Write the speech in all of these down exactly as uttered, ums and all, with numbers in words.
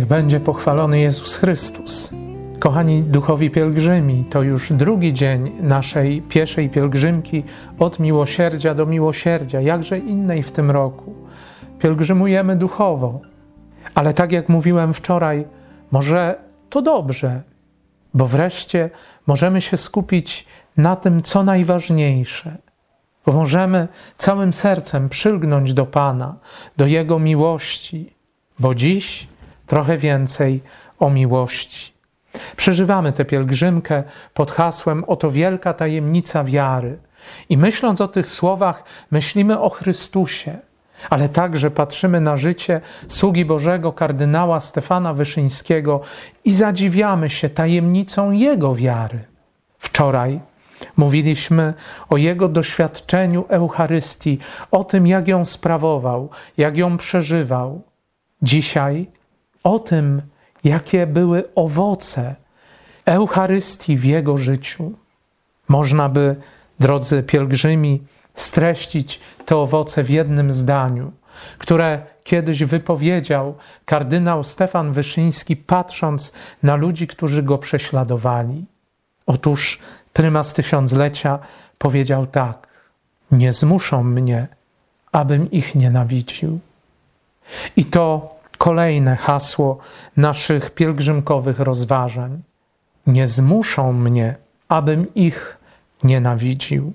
będzie pochwalony Jezus Chrystus. Kochani duchowi pielgrzymi, to już drugi dzień naszej pieszej pielgrzymki od miłosierdzia do miłosierdzia, jakże innej w tym roku. Pielgrzymujemy duchowo, ale tak jak mówiłem wczoraj, może to dobrze, bo wreszcie możemy się skupić na tym, co najważniejsze, bo możemy całym sercem przylgnąć do Pana, do Jego miłości, bo dziś trochę więcej o miłości. Przeżywamy tę pielgrzymkę pod hasłem „Oto wielka tajemnica wiary” i myśląc o tych słowach, myślimy o Chrystusie, ale także patrzymy na życie sługi Bożego kardynała Stefana Wyszyńskiego i zadziwiamy się tajemnicą Jego wiary. Wczoraj mówiliśmy o Jego doświadczeniu Eucharystii, o tym, jak ją sprawował, jak ją przeżywał. Dzisiaj o tym, jakie były owoce Eucharystii w Jego życiu. Można by, drodzy pielgrzymi, streścić te owoce w jednym zdaniu, które kiedyś wypowiedział kardynał Stefan Wyszyński, patrząc na ludzi, którzy go prześladowali. Otóż prymas tysiąclecia powiedział tak: nie zmuszą mnie, abym ich nienawidził. I to kolejne hasło naszych pielgrzymkowych rozważań. Nie zmuszą mnie, abym ich nienawidził.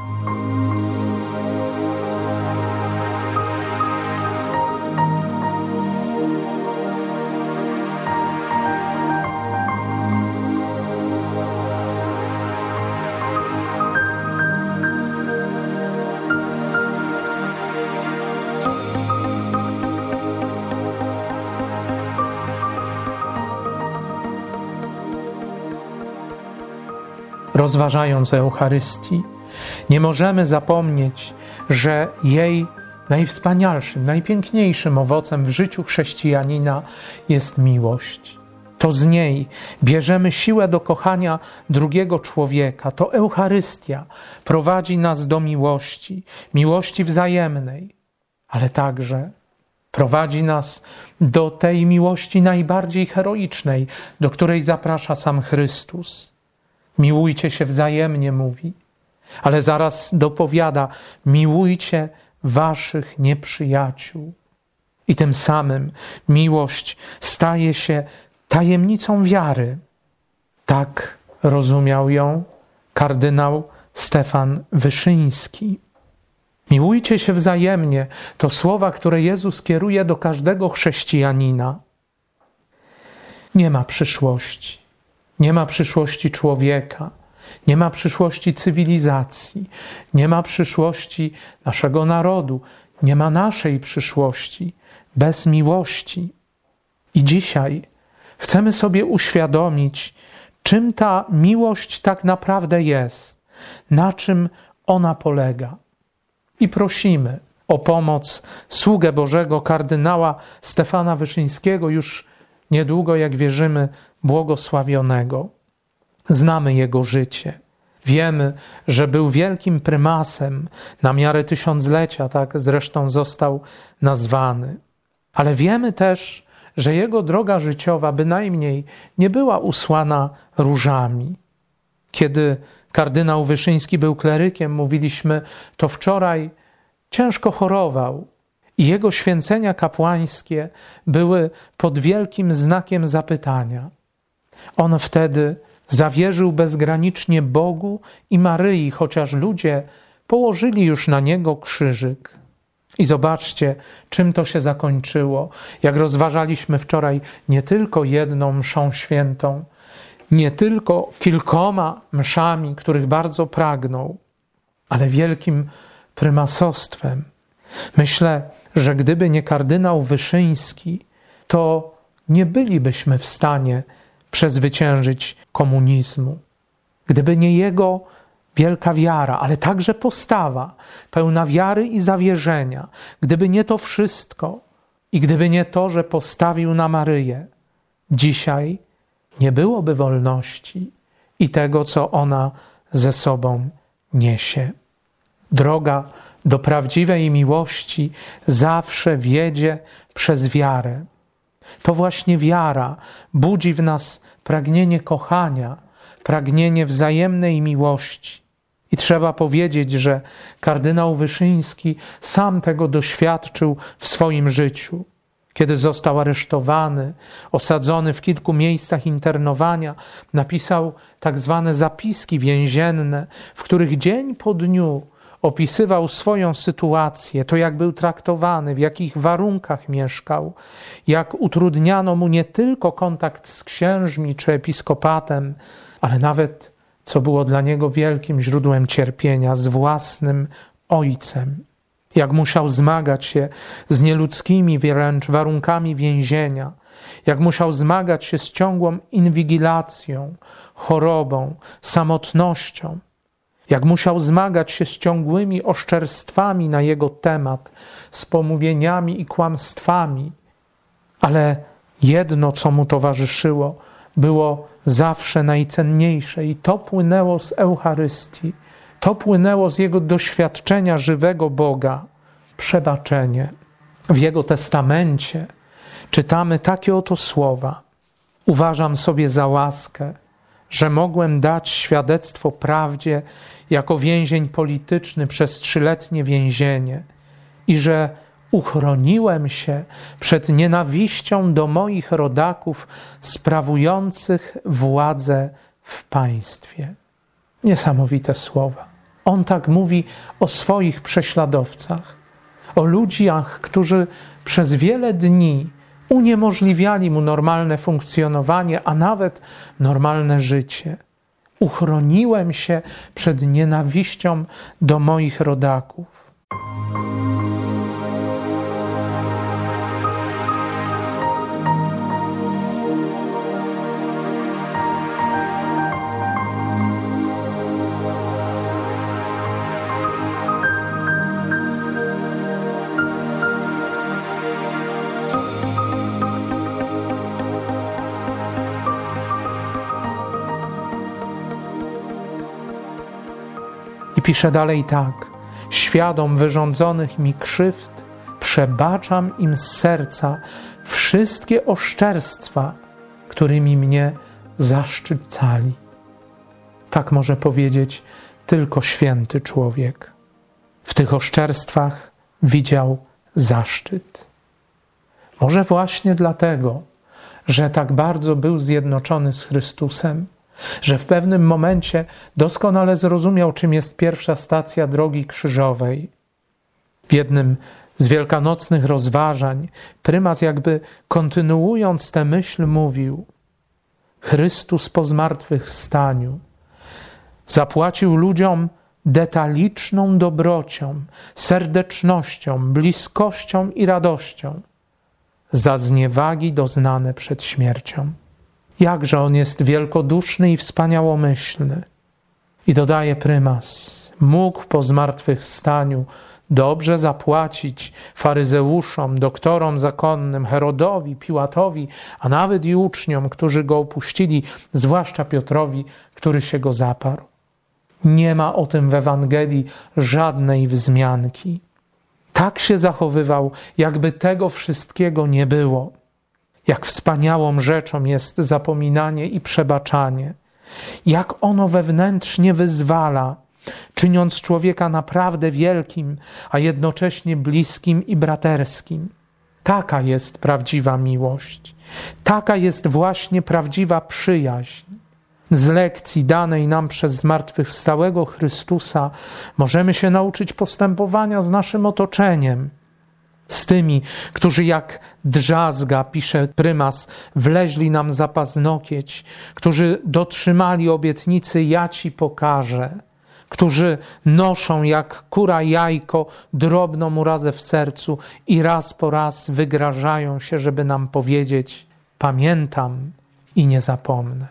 Rozważając Eucharystii, nie możemy zapomnieć, że jej najwspanialszym, najpiękniejszym owocem w życiu chrześcijanina jest miłość. To z niej bierzemy siłę do kochania drugiego człowieka. To Eucharystia prowadzi nas do miłości, miłości wzajemnej, ale także prowadzi nas do tej miłości najbardziej heroicznej, do której zaprasza sam Chrystus. Miłujcie się wzajemnie, mówi, ale zaraz dopowiada: miłujcie waszych nieprzyjaciół. I tym samym miłość staje się tajemnicą wiary. Tak rozumiał ją kardynał Stefan Wyszyński. Miłujcie się wzajemnie to słowa, które Jezus kieruje do każdego chrześcijanina. Nie ma przyszłości. Nie ma przyszłości człowieka, nie ma przyszłości cywilizacji, nie ma przyszłości naszego narodu, nie ma naszej przyszłości bez miłości. I dzisiaj chcemy sobie uświadomić, czym ta miłość tak naprawdę jest, na czym ona polega. I prosimy o pomoc sługę Bożego kardynała Stefana Wyszyńskiego, już niedługo, jak wierzymy, błogosławionego. Znamy jego życie. Wiemy, że był wielkim prymasem na miarę tysiąclecia, tak zresztą został nazwany. Ale wiemy też, że jego droga życiowa bynajmniej nie była usłana różami. Kiedy kardynał Wyszyński był klerykiem, mówiliśmy, to wczoraj ciężko chorował. I jego święcenia kapłańskie były pod wielkim znakiem zapytania. On wtedy zawierzył bezgranicznie Bogu i Maryi, chociaż ludzie położyli już na niego krzyżyk. I zobaczcie, czym to się zakończyło. Jak rozważaliśmy wczoraj, nie tylko jedną mszą świętą, nie tylko kilkoma mszami, których bardzo pragnął, ale wielkim prymasostwem. Myślę, że gdyby nie kardynał Wyszyński, to nie bylibyśmy w stanie przezwyciężyć komunizmu. Gdyby nie jego wielka wiara, ale także postawa pełna wiary i zawierzenia, gdyby nie to wszystko i gdyby nie to, że postawił na Maryję, dzisiaj nie byłoby wolności i tego, co ona ze sobą niesie. Droga do prawdziwej miłości zawsze wiedzie przez wiarę. To właśnie wiara budzi w nas pragnienie kochania, pragnienie wzajemnej miłości. I trzeba powiedzieć, że kardynał Wyszyński sam tego doświadczył w swoim życiu. Kiedy został aresztowany, osadzony w kilku miejscach internowania, napisał tak zwane zapiski więzienne, w których dzień po dniu opisywał swoją sytuację, to jak był traktowany, w jakich warunkach mieszkał, jak utrudniano mu nie tylko kontakt z księżmi czy episkopatem, ale nawet, co było dla niego wielkim źródłem cierpienia, z własnym ojcem. Jak musiał zmagać się z nieludzkimi wręcz warunkami więzienia, jak musiał zmagać się z ciągłą inwigilacją, chorobą, samotnością, jak musiał zmagać się z ciągłymi oszczerstwami na jego temat, z pomówieniami i kłamstwami. Ale jedno, co mu towarzyszyło, było zawsze najcenniejsze i to płynęło z Eucharystii. To płynęło z jego doświadczenia żywego Boga, przebaczenie. W jego testamencie czytamy takie oto słowa. Uważam sobie za łaskę, że mogłem dać świadectwo prawdzie jako więzień polityczny przez trzyletnie więzienie i że uchroniłem się przed nienawiścią do moich rodaków sprawujących władzę w państwie. Niesamowite słowa. On tak mówi o swoich prześladowcach, o ludziach, którzy przez wiele dni uniemożliwiali mu normalne funkcjonowanie, a nawet normalne życie. Uchroniłem się przed nienawiścią do moich rodaków. I pisze dalej tak. Świadom wyrządzonych mi krzywd przebaczam im z serca wszystkie oszczerstwa, którymi mnie zaszczycali. Tak może powiedzieć tylko święty człowiek. W tych oszczerstwach widział zaszczyt. Może właśnie dlatego, że tak bardzo był zjednoczony z Chrystusem, że w pewnym momencie doskonale zrozumiał, czym jest pierwsza stacja drogi krzyżowej. W jednym z wielkanocnych rozważań prymas jakby kontynuując tę myśl mówił: Chrystus po zmartwychwstaniu zapłacił ludziom detaliczną dobrocią, serdecznością, bliskością i radością za zniewagi doznane przed śmiercią. Jakże on jest wielkoduszny i wspaniałomyślny. I dodaje prymas, mógł po zmartwychwstaniu dobrze zapłacić faryzeuszom, doktorom zakonnym, Herodowi, Piłatowi, a nawet i uczniom, którzy go opuścili, zwłaszcza Piotrowi, który się go zaparł. Nie ma o tym w Ewangelii żadnej wzmianki. Tak się zachowywał, jakby tego wszystkiego nie było. Jak wspaniałą rzeczą jest zapominanie i przebaczanie. Jak ono wewnętrznie wyzwala, czyniąc człowieka naprawdę wielkim, a jednocześnie bliskim i braterskim. Taka jest prawdziwa miłość. Taka jest właśnie prawdziwa przyjaźń. Z lekcji danej nam przez zmartwychwstałego Chrystusa możemy się nauczyć postępowania z naszym otoczeniem. Z tymi, którzy jak drzazga, pisze prymas, wleźli nam za paznokieć, którzy dotrzymali obietnicy ja ci pokażę, którzy noszą jak kura jajko drobną urazę w sercu i raz po raz wygrażają się, żeby nam powiedzieć: pamiętam i nie zapomnę.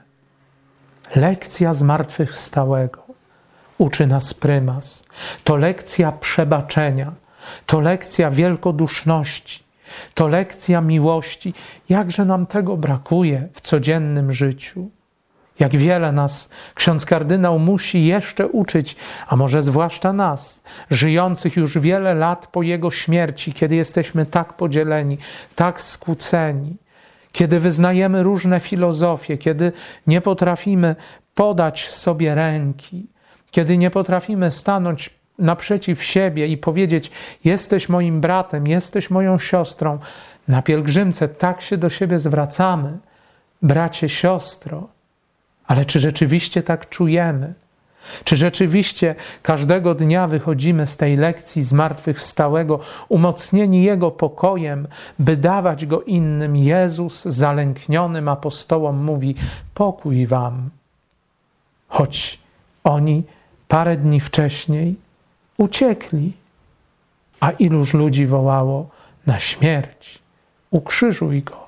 Lekcja zmartwychwstałego uczy nas prymas. To lekcja przebaczenia, to lekcja wielkoduszności, to lekcja miłości. Jakże nam tego brakuje w codziennym życiu. Jak wiele nas ksiądz kardynał musi jeszcze uczyć, a może zwłaszcza nas, żyjących już wiele lat po jego śmierci, kiedy jesteśmy tak podzieleni, tak skłóceni. kiedy wyznajemy różne filozofie, kiedy nie potrafimy podać sobie ręki, kiedy nie potrafimy stanąć naprzeciw siebie i powiedzieć: jesteś moim bratem, jesteś moją siostrą. Na pielgrzymce tak się do siebie zwracamy, bracie, siostro. Ale czy rzeczywiście tak czujemy? Czy rzeczywiście każdego dnia wychodzimy z tej lekcji zmartwychwstałego umocnieni Jego pokojem, by dawać go innym? Jezus zalęknionym apostołom mówi: pokój wam. Choć oni parę dni wcześniej uciekli. A iluż ludzi wołało na śmierć: ukrzyżuj go.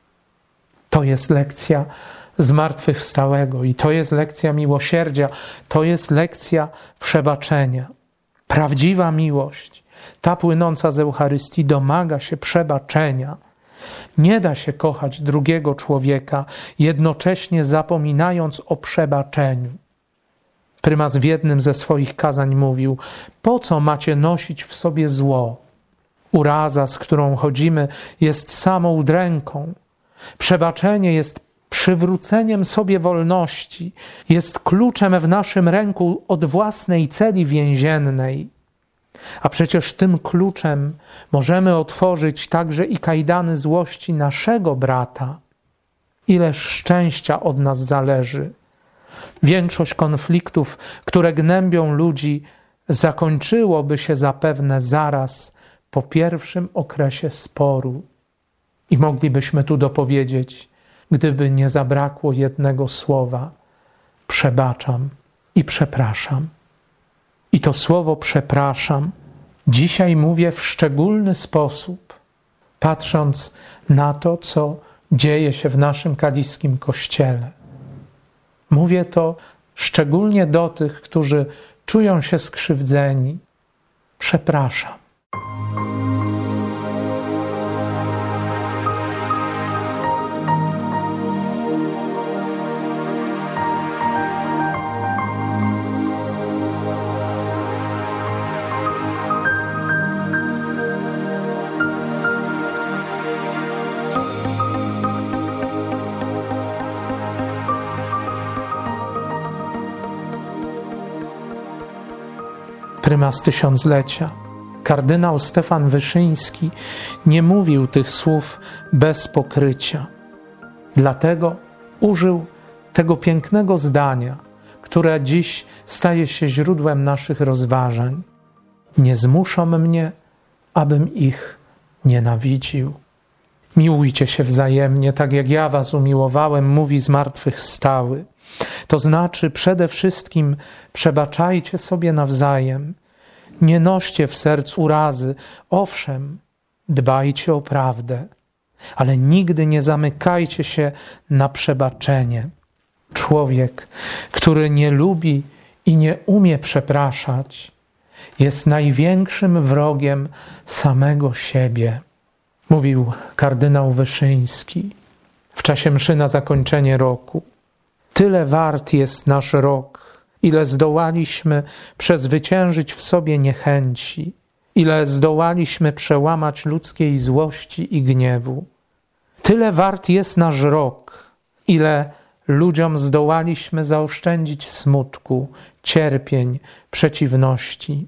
To jest lekcja zmartwychwstałego i to jest lekcja miłosierdzia, to jest lekcja przebaczenia. Prawdziwa miłość, ta płynąca z Eucharystii, domaga się przebaczenia. Nie da się kochać drugiego człowieka, jednocześnie zapominając o przebaczeniu. Prymas w jednym ze swoich kazań mówił: po co macie nosić w sobie zło? Uraza, z którą chodzimy, jest samą udręką. Przebaczenie jest przywróceniem sobie wolności, jest kluczem w naszym ręku od własnej celi więziennej. A przecież tym kluczem możemy otworzyć także i kajdany złości naszego brata. Ileż szczęścia od nas zależy. Większość konfliktów, które gnębią ludzi, zakończyłoby się zapewne zaraz po pierwszym okresie sporu. I moglibyśmy tu dopowiedzieć, gdyby nie zabrakło jednego słowa: przebaczam i przepraszam. I to słowo przepraszam dzisiaj mówię w szczególny sposób, patrząc na to, co dzieje się w naszym kaliskim Kościele. Mówię to szczególnie do tych, którzy czują się skrzywdzeni. Przepraszam. Prymas tysiąclecia, kardynał Stefan Wyszyński, nie mówił tych słów bez pokrycia. Dlatego użył tego pięknego zdania, które dziś staje się źródłem naszych rozważań. Nie zmuszą mnie, abym ich nienawidził. Miłujcie się wzajemnie, tak jak ja was umiłowałem, mówi zmartwychwstały. To znaczy przede wszystkim przebaczajcie sobie nawzajem. Nie noście w sercu urazy. Owszem, dbajcie o prawdę, ale nigdy nie zamykajcie się na przebaczenie. Człowiek, który nie lubi i nie umie przepraszać, jest największym wrogiem samego siebie. Mówił kardynał Wyszyński w czasie mszy na zakończenie roku. Tyle wart jest nasz rok, ile zdołaliśmy przezwyciężyć w sobie niechęci, ile zdołaliśmy przełamać ludzkiej złości i gniewu. Tyle wart jest nasz rok, ile ludziom zdołaliśmy zaoszczędzić smutku, cierpień, przeciwności.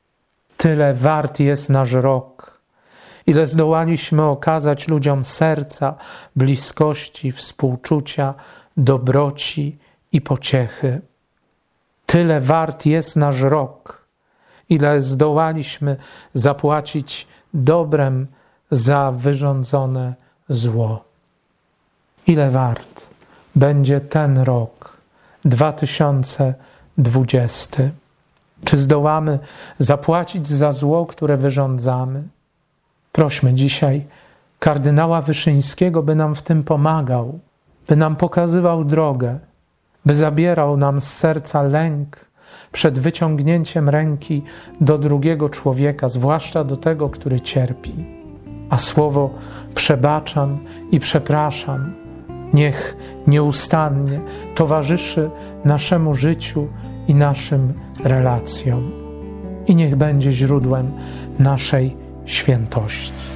Tyle wart jest nasz rok, ile zdołaliśmy okazać ludziom serca, bliskości, współczucia, dobroci i pociechy. Tyle wart jest nasz rok, ile zdołaliśmy zapłacić dobrem za wyrządzone zło. Ile wart będzie ten rok, dwa tysiące dwudziesty? Czy zdołamy zapłacić za zło, które wyrządzamy? Prośmy dzisiaj kardynała Wyszyńskiego, by nam w tym pomagał, by nam pokazywał drogę, by zabierał nam z serca lęk przed wyciągnięciem ręki do drugiego człowieka, zwłaszcza do tego, który cierpi. A słowo przebaczam i przepraszam niech nieustannie towarzyszy naszemu życiu i naszym relacjom. I niech będzie źródłem naszej świętości.